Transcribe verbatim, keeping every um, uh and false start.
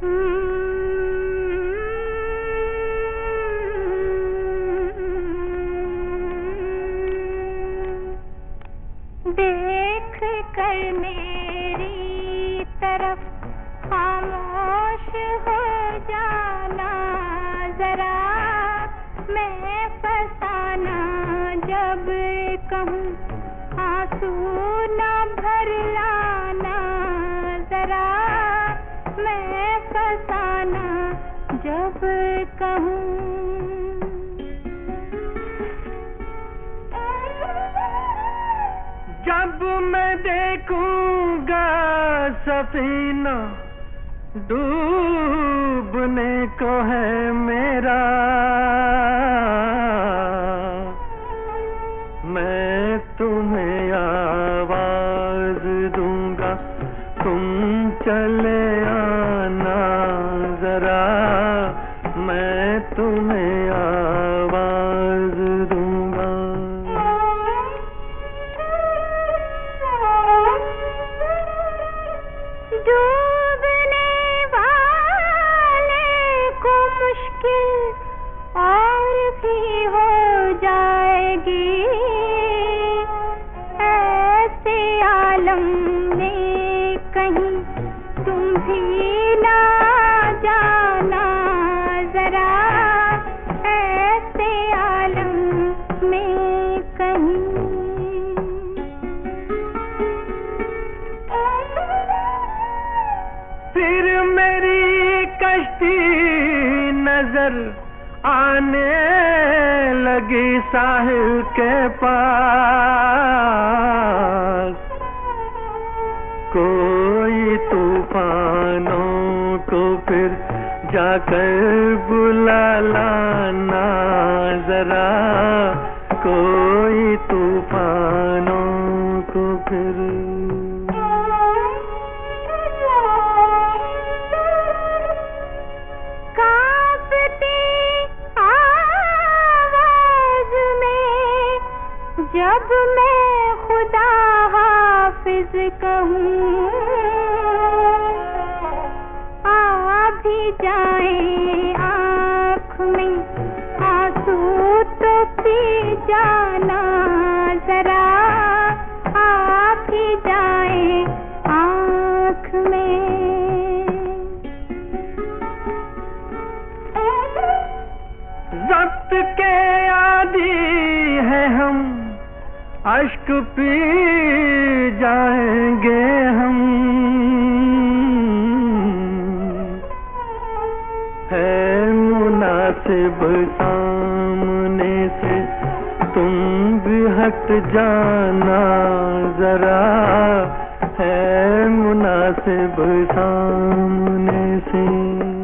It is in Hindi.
देख कर मेरी तरफ खामोश हो जाना जरा, मैं फसाना जब कहूँ आंसू न भर लाना जरा, मैं फसाना जब कहूँ। जब मैं देखूंगा सफीना डूबने को है मेरा, मैं तुम्हें आवाज दूंगा, तुम चले आना जरा, मैं तुम्हें आवाज दूंगा। डूबने वाले को मुश्किल और भी हो जाएगी, ऐसे आलम में कहीं तुम भी ना जाना जरा, ऐसे आलम में कहीं। फिर मेरी कश्ती नजर आने लगी साहिल के पास, कोई तूफानों को फिर जाकर बुला लाना जरा, कोई तूफानों को फिर। जब मैं खुदा हाफिज कहूँ, आ भी जाए आँख में आंसू तो पी जाना जरा, आ भी जाए आँख में। ज़ब्त के आदी है हम, अश्क पी जाएंगे हम, है मुनासिब सामने से तुम भी हट जाना जरा, है मुनासिब सामने से।